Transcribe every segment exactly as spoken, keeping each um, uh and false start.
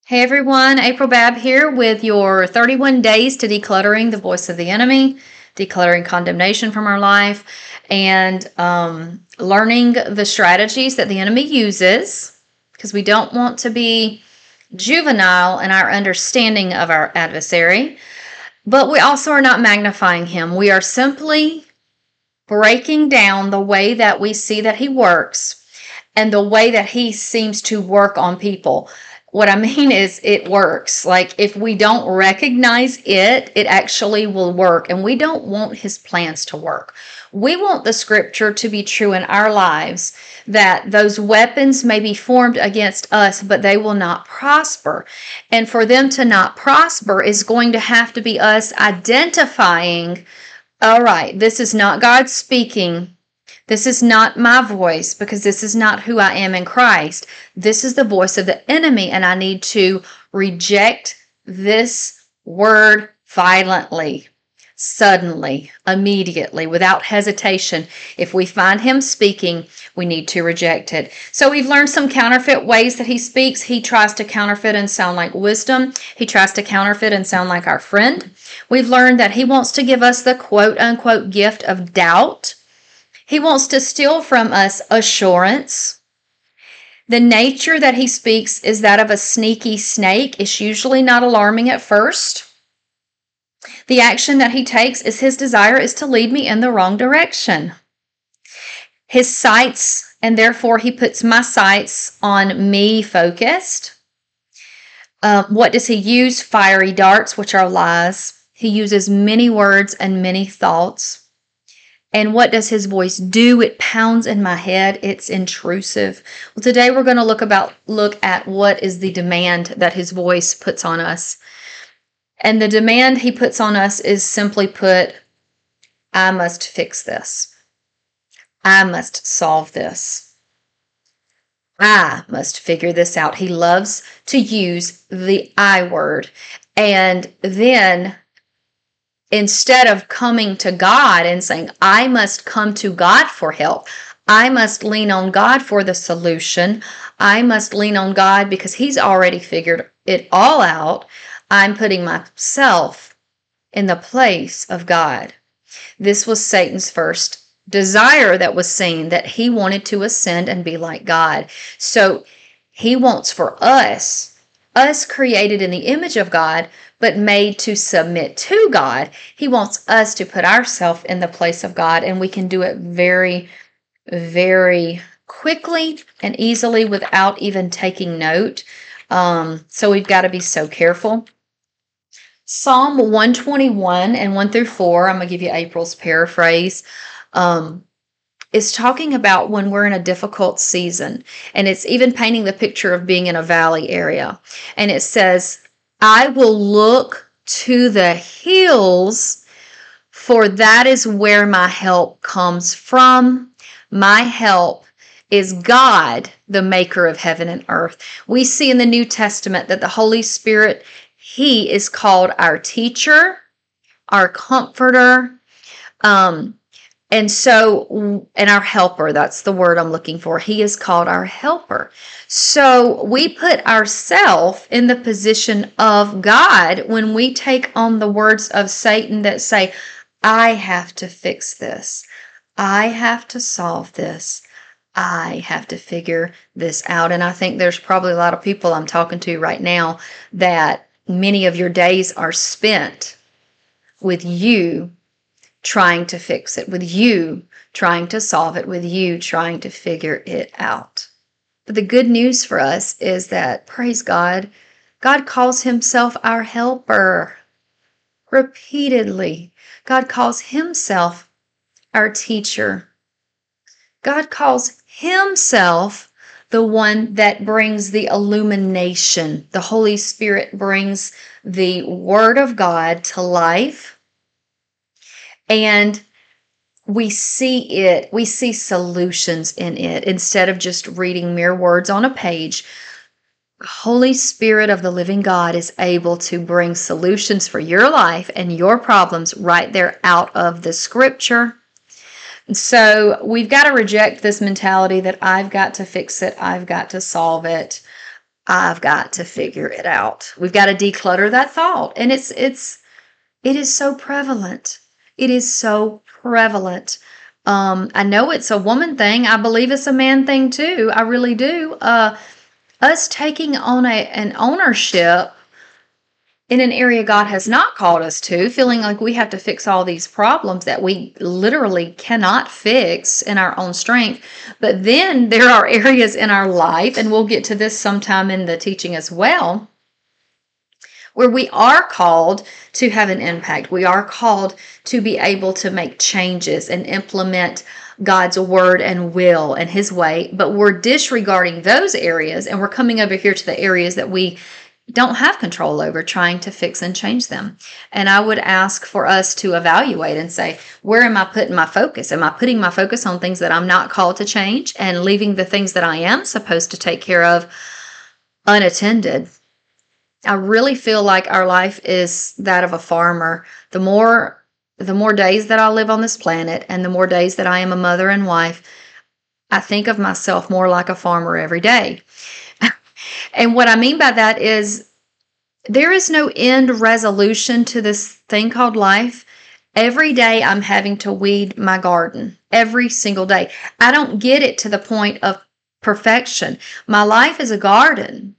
Hey everyone, April Babb here with your thirty-one days to decluttering the voice of the enemy, decluttering condemnation from our life, and um, learning the strategies that the enemy uses, because we don't want to be juvenile in our understanding of our adversary, but we also are not magnifying him. We are simply breaking down the way that we see that he works and the way that he seems to work on people. What I mean is it works. Like if we don't recognize it, it actually will work. And we don't want his plans to work. We want the scripture to be true in our lives, that those weapons may be formed against us, but they will not prosper. And for them to not prosper is going to have to be us identifying, all right, this is not God speaking. This is not my voice, because this is not who I am in Christ. This is the voice of the enemy, and I need to reject this word violently, suddenly, immediately, without hesitation. If we find him speaking, we need to reject it. So we've learned some counterfeit ways that he speaks. He tries to counterfeit and sound like wisdom. He tries to counterfeit and sound like our friend. We've learned that he wants to give us the quote-unquote gift of doubt. He wants to steal from us assurance. The nature that he speaks is that of a sneaky snake. It's usually not alarming at first. The action that he takes is his desire is to lead me in the wrong direction. His sights, and therefore he puts my sights on me focused. Uh, what does he use? Fiery darts, which are lies. He uses many words and many thoughts. And what does his voice do? It pounds in my head. It's intrusive. Well, today we're going to look about look at what is the demand that his voice puts on us. And the demand he puts on us is simply put, I must fix this. I must solve this. I must figure this out. He loves to use the I word. And then instead of coming to God and saying, I must come to God for help, I must lean on God for the solution, I must lean on God because he's already figured it all out, I'm putting myself in the place of God. This was Satan's first desire that was seen, that he wanted to ascend and be like God. So he wants for us, us created in the image of God, but made to submit to God. He wants us to put ourselves in the place of God, and we can do it very, very quickly and easily without even taking note. Um, so we've got to be so careful. Psalm one twenty-one and one through four, I'm going to give you April's paraphrase, um, is talking about when we're in a difficult season. And it's even painting the picture of being in a valley area. And it says, I will look to the hills, for that is where my help comes from. My help is God, the maker of heaven and earth. We see in the New Testament that the Holy Spirit, he is called our teacher, our comforter, um, and so, and our helper, that's the word I'm looking for. He is called our helper. So we put ourselves in the position of God when we take on the words of Satan that say, I have to fix this. I have to solve this. I have to figure this out. And I think there's probably a lot of people I'm talking to right now that many of your days are spent with you trying to fix it, with you trying to solve it, with you trying to figure it out. But the good news for us is that, praise God, God calls himself our helper. Repeatedly, God calls himself our teacher. God calls himself the one that brings the illumination. The Holy Spirit brings the Word of God to life. And we see it, we see solutions in it. Instead of just reading mere words on a page, Holy Spirit of the living God is able to bring solutions for your life and your problems right there out of the scripture. And so we've got to reject this mentality that I've got to fix it, I've got to solve it. I've got to figure it out. We've got to declutter that thought. And it's, it's, it is so prevalent. It is so prevalent. Um, I know it's a woman thing. I believe it's a man thing too. I really do. Uh, us taking on a, an ownership in an area God has not called us to, feeling like we have to fix all these problems that we literally cannot fix in our own strength. But then there are areas in our life, and we'll get to this sometime in the teaching as well, where we are called to have an impact. We are called to be able to make changes and implement God's word and will and his way, but we're disregarding those areas, and we're coming over here to the areas that we don't have control over, trying to fix and change them. And I would ask for us to evaluate and say, where am I putting my focus? Am I putting my focus on things that I'm not called to change and leaving the things that I am supposed to take care of unattended? I really feel like our life is that of a farmer. The more the more days that I live on this planet, and the more days that I am a mother and wife, I think of myself more like a farmer every day. And what I mean by that is there is no end resolution to this thing called life. Every day I'm having to weed my garden. Every single day. I don't get it to the point of perfection. My life is a garden.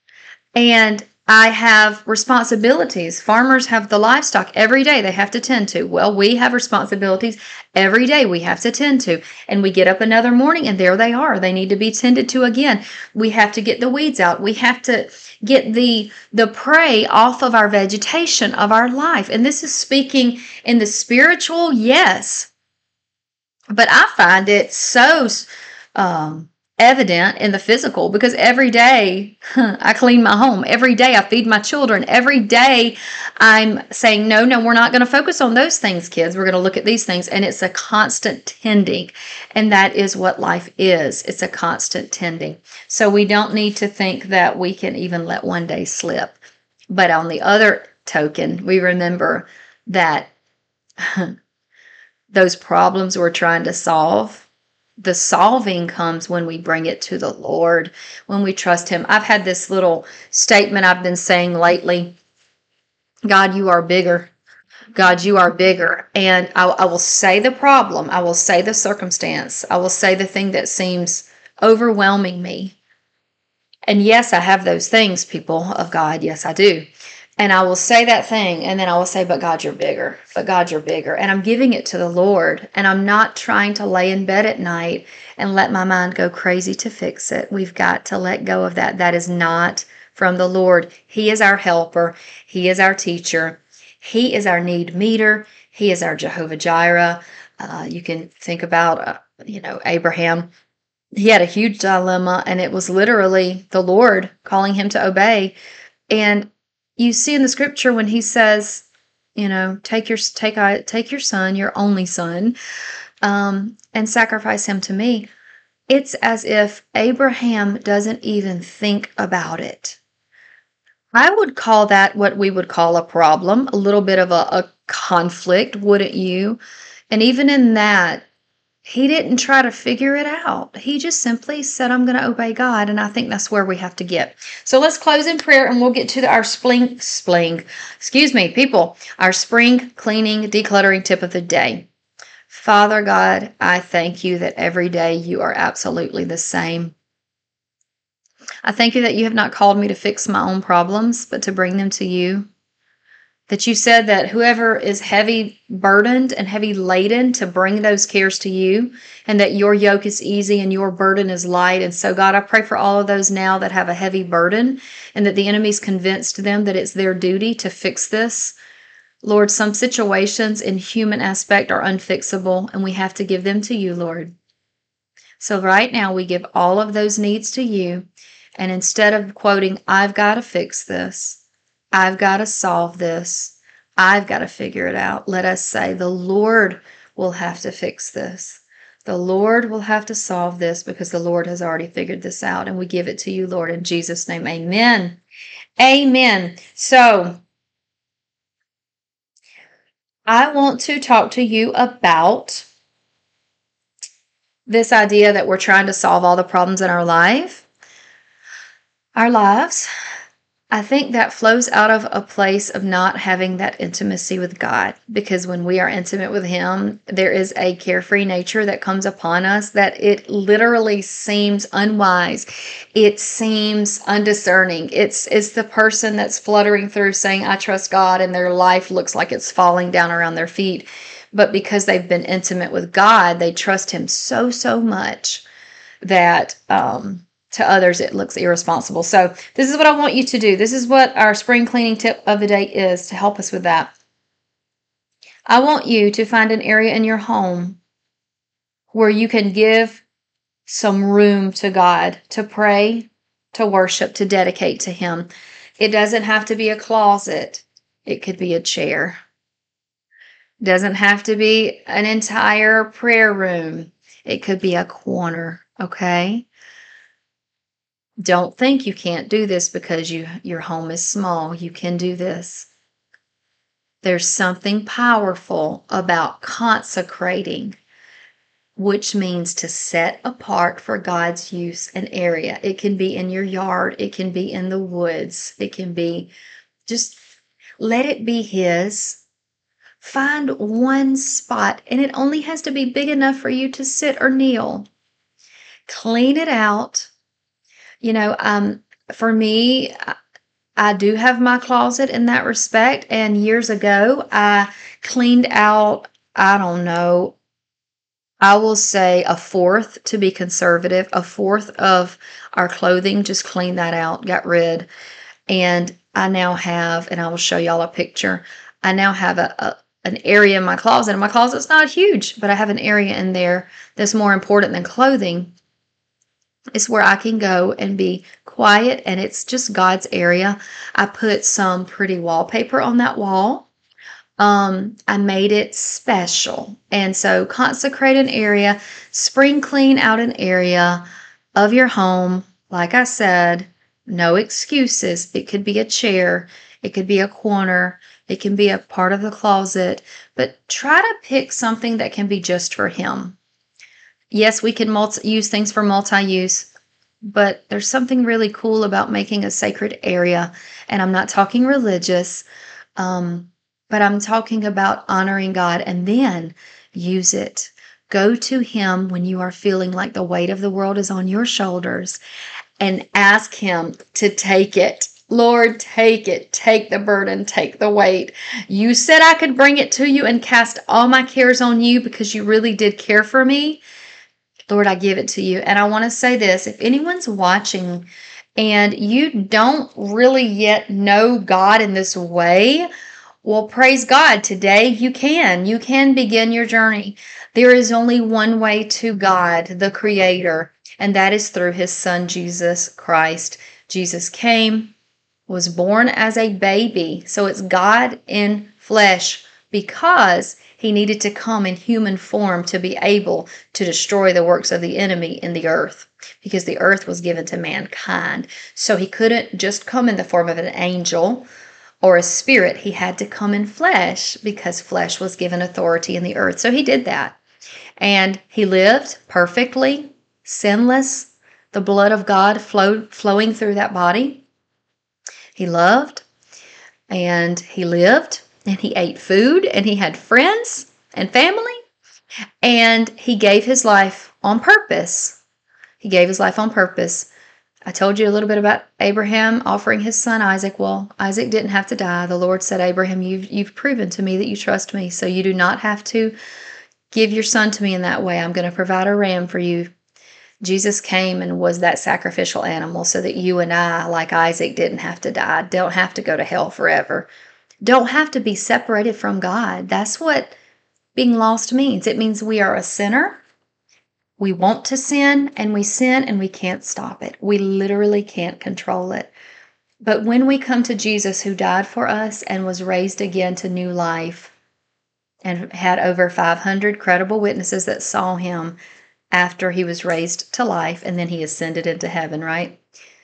And I have responsibilities. Farmers have the livestock every day they have to tend to. Well, we have responsibilities every day we have to tend to. And we get up another morning and there they are. They need to be tended to again. We have to get the weeds out. We have to get the, the prey off of our vegetation of our life. And this is speaking in the spiritual, yes. But I find it so um, evident in the physical, because every day I clean my home. Every day I feed my children. Every day I'm saying, no, no, we're not going to focus on those things, kids. We're going to look at these things. And it's a constant tending. And that is what life is. It's a constant tending. So we don't need to think that we can even let one day slip. But on the other token, we remember that those problems we're trying to solve, the solving comes when we bring it to the Lord, when we trust him. I've had this little statement I've been saying lately. God, you are bigger. God, you are bigger. And I, I will say the problem. I will say the circumstance. I will say the thing that seems overwhelming me. And yes, I have those things, people of God. Yes, I do. And I will say that thing, and then I will say, but God, you're bigger. But God, you're bigger. And I'm giving it to the Lord. And I'm not trying to lay in bed at night and let my mind go crazy to fix it. We've got to let go of that. That is not from the Lord. He is our helper. He is our teacher. He is our need meter. He is our Jehovah Jireh. Uh, you can think about, uh, you know, Abraham. He had a huge dilemma, and it was literally the Lord calling him to obey. And you see in the scripture when he says, you know, take your take take your son, your only son, um, and sacrifice him to me. It's as if Abraham doesn't even think about it. I would call that what we would call a problem, a little bit of a, a conflict, wouldn't you? And even in that, he didn't try to figure it out. He just simply said, I'm going to obey God. And I think that's where we have to get. So let's close in prayer, and we'll get to the, our spring, spring, excuse me, people, our spring cleaning, decluttering tip of the day. Father God, I thank you that every day you are absolutely the same. I thank you that you have not called me to fix my own problems, but to bring them to you. That you said that whoever is heavy burdened and heavy laden, to bring those cares to you, and that your yoke is easy and your burden is light. And so, God, I pray for all of those now that have a heavy burden, and that the enemy's convinced them that it's their duty to fix this. Lord, some situations in human aspect are unfixable, and we have to give them to you, Lord. So right now we give all of those needs to you, and instead of quoting, I've got to fix this, I've got to solve this, I've got to figure it out, let us say, the Lord will have to fix this. The Lord will have to solve this, because the Lord has already figured this out. And we give it to you, Lord, in Jesus' name. Amen. Amen. So I want to talk to you about this idea that we're trying to solve all the problems in our life. our lives, I think that flows out of a place of not having that intimacy with God, because when we are intimate with Him, there is a carefree nature that comes upon us that it literally seems unwise. It seems undiscerning. It's it's the person that's fluttering through saying, I trust God, and their life looks like it's falling down around their feet. But because they've been intimate with God, they trust Him so, so much that um to others it looks irresponsible. So this is what I want you to do. This is what our spring cleaning tip of the day is to help us with that. I want you to find an area in your home where you can give some room to God to pray, to worship, to dedicate to Him. It doesn't have to be a closet. It could be a chair. It doesn't have to be an entire prayer room. It could be a corner, okay? Don't think you can't do this because you your home is small. You can do this. There's something powerful about consecrating, which means to set apart for God's use an area. It can be in your yard. It can be in the woods. It can be just let it be His. Find one spot, and it only has to be big enough for you to sit or kneel. Clean it out. You know, um, for me, I do have my closet in that respect. And years ago, I cleaned out, I don't know, I will say a fourth to be conservative, a fourth of our clothing, just cleaned that out, got rid. And I now have, and I will show y'all a picture, I now have a, a an area in my closet. And my closet's not huge, but I have an area in there that's more important than clothing. It's where I can go and be quiet, and it's just God's area. I put some pretty wallpaper on that wall. Um, I made it special. And so consecrate an area, spring clean out an area of your home. Like I said, no excuses. It could be a chair. It could be a corner. It can be a part of the closet. But try to pick something that can be just for Him. Yes, we can multi- use things for multi-use, but there's something really cool about making a sacred area. And I'm not talking religious, um, but I'm talking about honoring God, and then use it. Go to Him when you are feeling like the weight of the world is on your shoulders and ask Him to take it. Lord, take it. Take the burden. Take the weight. You said I could bring it to you and cast all my cares on you because you really did care for me. Lord, I give it to you. And I want to say this, if anyone's watching and you don't really yet know God in this way, well, praise God. Today you can. You can begin your journey. There is only one way to God, the Creator, and that is through His Son, Jesus Christ. Jesus came, was born as a baby. So it's God in flesh, because He needed to come in human form to be able to destroy the works of the enemy in the earth, because the earth was given to mankind. So He couldn't just come in the form of an angel or a spirit. He had to come in flesh because flesh was given authority in the earth. So He did that. And He lived perfectly, sinless, the blood of God flowed, flowing through that body. He loved, and He lived, and He ate food, and He had friends and family, and He gave His life on purpose. He gave His life on purpose. I told you a little bit about Abraham offering his son Isaac. Well, Isaac didn't have to die. The Lord said, Abraham, you've, you've proven to me that you trust me, so you do not have to give your son to me in that way. I'm going to provide a ram for you. Jesus came and was that sacrificial animal so that you and I, like Isaac, didn't have to die, don't have to go to hell forever, don't have to be separated from God. That's what being lost means. It means we are a sinner. We want to sin, and we sin, and we can't stop it. We literally can't control it. But when we come to Jesus, who died for us and was raised again to new life, and had over five hundred credible witnesses that saw Him after He was raised to life, and then He ascended into heaven, right?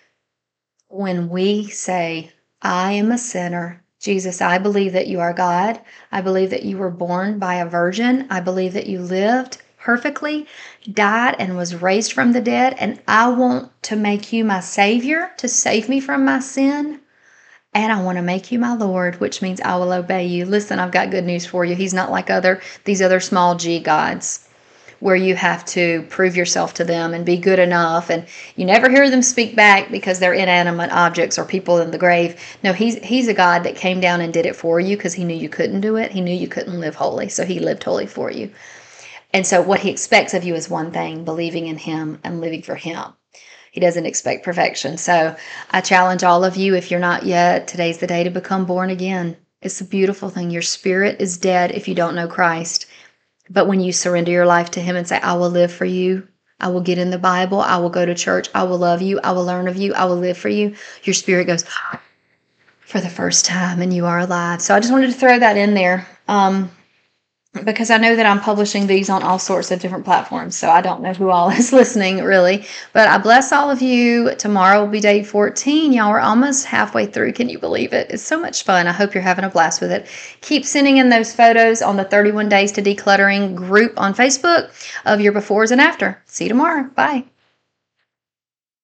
When we say, I am a sinner, Jesus, I believe that you are God. I believe that you were born by a virgin. I believe that you lived perfectly, died and was raised from the dead, and I want to make you my Savior to save me from my sin. And I want to make you my Lord, which means I will obey you. Listen, I've got good news for you. He's not like other these other small g gods where you have to prove yourself to them and be good enough, and you never hear them speak back because they're inanimate objects or people in the grave. No, he's he's a God that came down and did it for you because he knew you couldn't do it. He knew you couldn't live holy, so he lived holy for you. And so what he expects of you is one thing: believing in him and living for him. He doesn't expect perfection. So I challenge all of you, if you're not yet, today's the day to become born again. It's a beautiful thing. Your spirit is dead if you don't know Christ. But when you surrender your life to him and say, I will live for you, I will get in the Bible, I will go to church, I will love you, I will learn of you, I will live for you, your spirit goes for the first time and you are alive. So I just wanted to throw that in there. Um, because I know that I'm publishing these on all sorts of different platforms, so I don't know who all is listening, really. But I bless all of you. Tomorrow will be day fourteen. Y'all are almost halfway through. Can you believe it? It's so much fun. I hope you're having a blast with it. Keep sending in those photos on the thirty-one Days to Decluttering group on Facebook of your befores and after. See you tomorrow. Bye.